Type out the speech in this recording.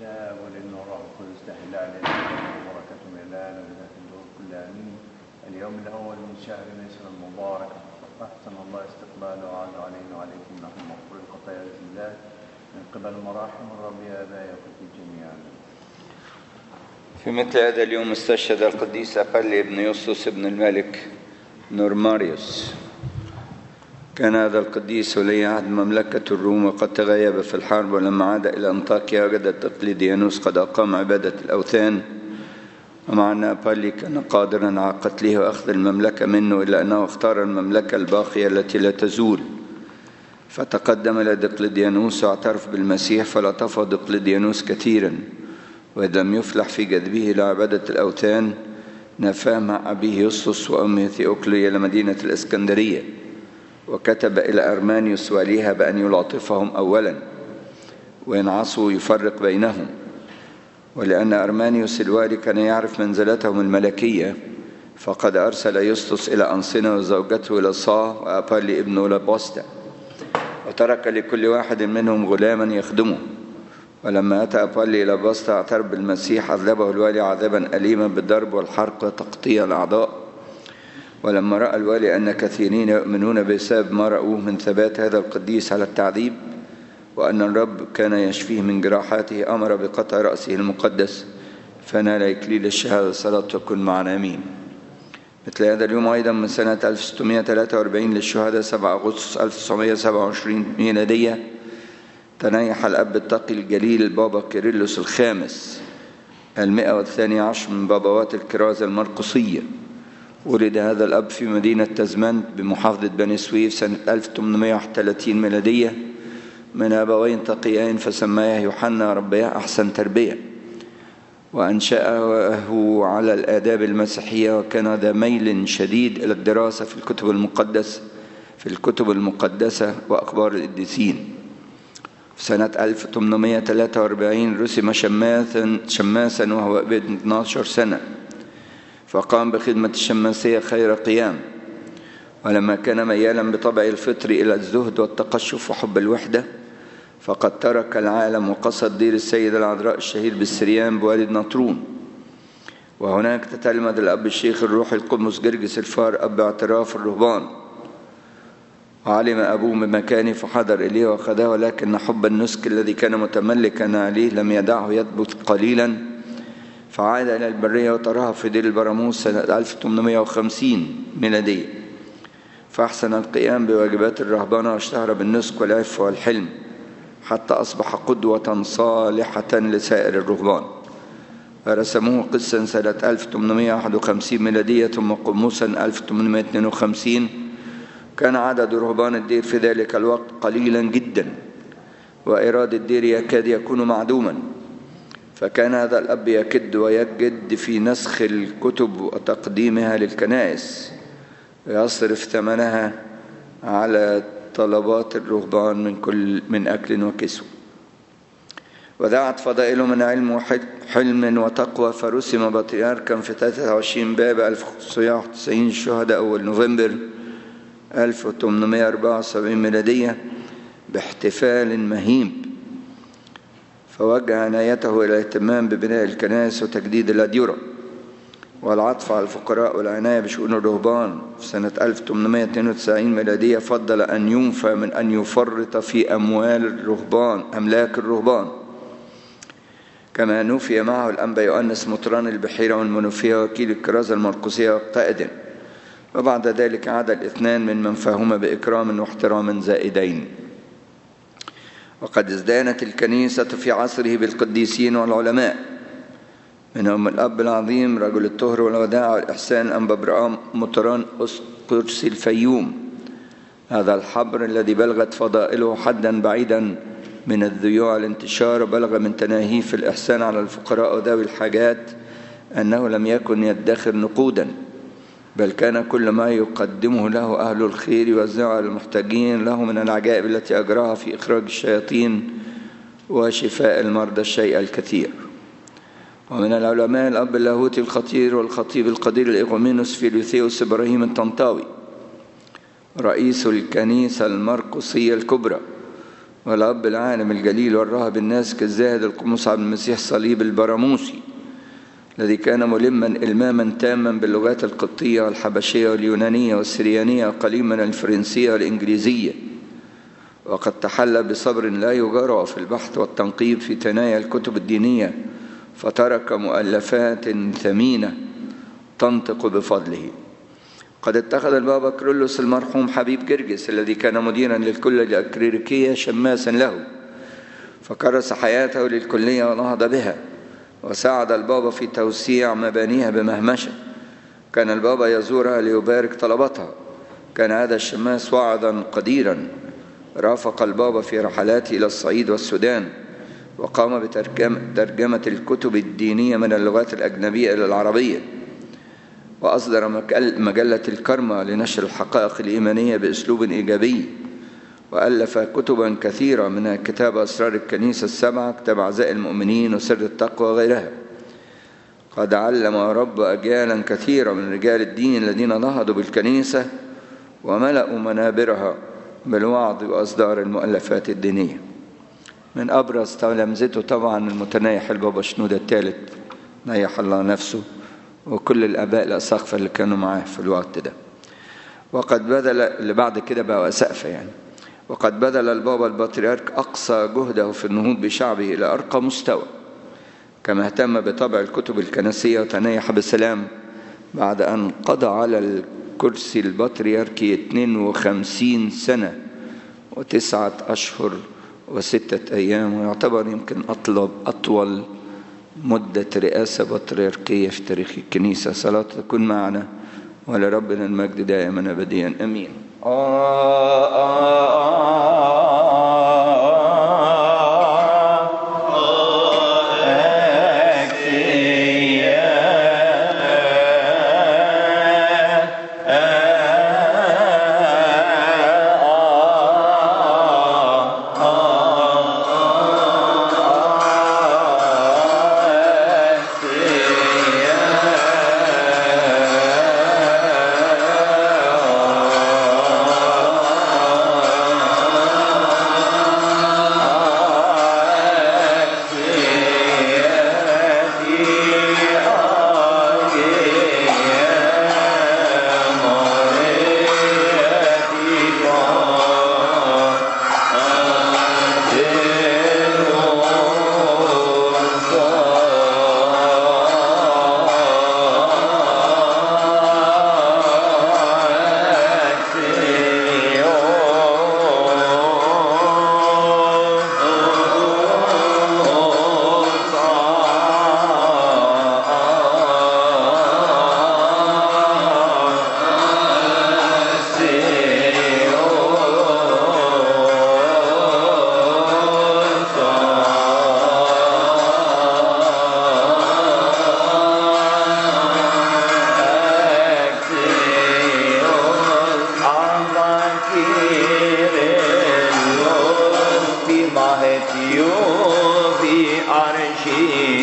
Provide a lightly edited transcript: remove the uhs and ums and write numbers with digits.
الآب والابن والروح القدس تحل علينا وبركته من الآن وإلى الدور كل آمين. اليوم الأول من شهر نيسان المبارك أحسن الله استقباله وعاد علينا وعليكم نحن مغفور الخطايا بإذن الله من قبل مراحم الرب يا آبائي وأخوتي جميعا. في مثل هذا اليوم استشهد القديس أبلي ابن يوسطس ابن الملك نورماريوس. كان هذا القديس ولي عهد مملكة الروم وقد تغيب في الحرب، ولما عاد إلى أنطاكيا وجد دقلديانوس قد أقام عبادة الأوثان، ومع أن أبلي كان قادرا على قتله وأخذ المملكة منه، إلا أنه اختار المملكة الباقية التي لا تزول. فتقدم إلى دقلديانوس واعترف بالمسيح، فلطف دقلديانوس كثيرا، وإذا لم يفلح في جذبه إلى عبادة الأوثان نفاه مع أبيه يوسطس وأمه ثيوكليا إلى مدينة الإسكندرية، وكتب إلى أرمانيوس واليها بأن يلاطفهم أولا وإن عصوا يفرق بينهم. ولأن أرمانيوس الوالي كان يعرف منزلتهم الملكية، فقد أرسل يوسطس إلى أنصنة وزوجته إلى صا وأبالي ابنه لبوستا، وترك لكل واحد منهم غلاما يخدمه. ولما أتى أبالي إلى بوستا اعترف بالمسيح، عذبه الوالي عذابا أليما بالضرب والحرق وتقطيع الأعضاء. ولما رأى الوالي أن كثيرين يؤمنون بسبب ما رأوه من ثبات هذا القديس على التعذيب، وأن الرب كان يشفيه من جراحاته، أمر بقطع رأسه المقدس، فنال إكليل الشهادة. صلاة تكن معنا آمين. مثل هذا اليوم أيضا من سنة 1643 للشهداء 7 أغسطس 1927 ميلادية تنيح الأب التقي الجليل البابا كيرلس الخامس 112 من بابوات الكرازة المرقسية. ولد هذا الأب في مدينة تزمنت بمحافظة بني سويف سنة 1831 ميلادية من أبوين تقيين، فسماه يوحنا ربياه أحسن تربية، وأنشأه على الآداب المسيحية، وكان ذا ميل شديد إلى الدراسة في الكتب المقدسة وأخبار القديسين. في سنة 1843 رسم شماسا وهو ابن 12 سنة، فقام بخدمة الشماسية خير قيام. ولما كان ميالا بطبع الفطر إلى الزهد والتقشف وحب الوحدة، فقد ترك العالم وقصد دير السيدة العذراء الشهير بالسريان بوالد نطرون. وهناك تتلمذ الأب الشيخ الروحي القدس جرجس الفار أب اعتراف الرهبان، وعلم أبوه بمكانه فحضر إليه وأخذه، ولكن حب النسك الذي كان متملكا عليه لم يدعه يثبت قليلا، فعاد إلى البرية وترها في دير البراموس سنة 1850 ميلادية، فأحسن القيام بواجبات الرهبانة واشتهر بالنسك والعف والحلم، حتى أصبح قدوة صالحة لسائر الرهبان. فرسموه قسا سنة 1851 ميلادية ثم قموسا 1852. كان عدد رهبان الدير في ذلك الوقت قليلا جدا، وإيراد الدير يكاد يكون معدوما، فكان هذا الأب يكد ويجد في نسخ الكتب وتقديمها للكنائس، ويصرف ثمنها على طلبات الرهبان من أكل وكسوة. وذاعت فضائله من علم وحلم وتقوى، فرسم بطريركا في 23 باب 1991 الشهداء أول نوفمبر 1874 ميلادية باحتفال مهيب، فوجه عنايته إلى الاهتمام ببناء الكنائس وتجديد الأديرة والعطف على الفقراء والعناية بشؤون الرهبان. في سنة 1892 ميلادية فضل أن ينفى من أن يفرط في أملاك الرهبان، كما نوفي معه الأنبا يؤنس مطران البحيرة والمنوفية وكيل الكرازة المرقسية وقائد. وبعد ذلك عاد الاثنان من منفاهما بإكرام واحترام زائدين. وقد ازدانت الكنيسة في عصره بالقديسين والعلماء، منهم الأب العظيم رجل الطهر والوداع والإحسان أنبا برام مطران قرسي الفيوم، هذا الحبر الذي بلغت فضائله حدا بعيدا من الذيوع الانتشار، بلغ من تناهيه في الإحسان على الفقراء وذوي الحاجات أنه لم يكن يدخر نقودا، بل كان كل ما يقدمه له أهل الخير يوزعه على المحتاجين له من العجائب التي أجراها في إخراج الشياطين وشفاء المرضى الشيء الكثير. ومن العلماء الأب اللاهوتي الخطير والخطيب القدير الإغومينوس فيلوثيوس إبراهيم الطنطاوي رئيس الكنيسة المرقسية الكبرى، والأب العالم الجليل والراهب الناسك الزاهد القمص عبد المسيح صليب البراموسي، الذي كان ملما إلماما تاما باللغات القبطية والحبشية واليونانية والسريانية وقليل من الفرنسية والإنجليزية، وقد تحلى بصبر لا يجرى في البحث والتنقيب في ثنايا الكتب الدينية، فترك مؤلفات ثمينة تنطق بفضله. قد اتخذ البابا كيرلس المرحوم حبيب جرجس الذي كان مديرا للكلية الأكريريكية شماسا له، فكرس حياته للكلية ونهض بها، وساعد البابا في توسيع مبانيها بمهمشة. كان البابا يزورها ليبارك طلبتها. كان هذا الشماس واعظا قديرا، رافق البابا في رحلاته إلى الصعيد والسودان، وقام بترجمة الكتب الدينية من اللغات الأجنبية إلى العربية، وأصدر مجلة الكرمة لنشر الحقائق الإيمانية بأسلوب إيجابي، وألف كتبا كثيرة منها كتاب أسرار الكنيسة السبعة، كتاب أعزاء المؤمنين، وسر التقوى وغيرها. قد علم ورب أجيالا كثيرة من رجال الدين الذين نهضوا بالكنيسة وملأوا منابرها بالوعظ وأصدار المؤلفات الدينية. من أبرز تلامذته طبعا المتنيح البابا شنودة الثالث نيح الله نفسه، وكل الآباء الأساقفة اللي كانوا معاه في الوقت ده. وقد بذل اللي بعد كده بقى أسقفة يعني. وقد بذل البابا البطريرك أقصى جهده في النهوض بشعبه إلى أرقى مستوى، كما اهتم بطبع الكتب الكنسية وتنيح بسلام بعد أن قضى على الكرسي البطريركي 52 سنة و9 أشهر و6 أيام، ويعتبر يمكن أطول مدة رئاسة بطريركية في تاريخ الكنيسة. صلاة تكون معنا، ولربنا المجد دائما أبديا آمين. في عرشي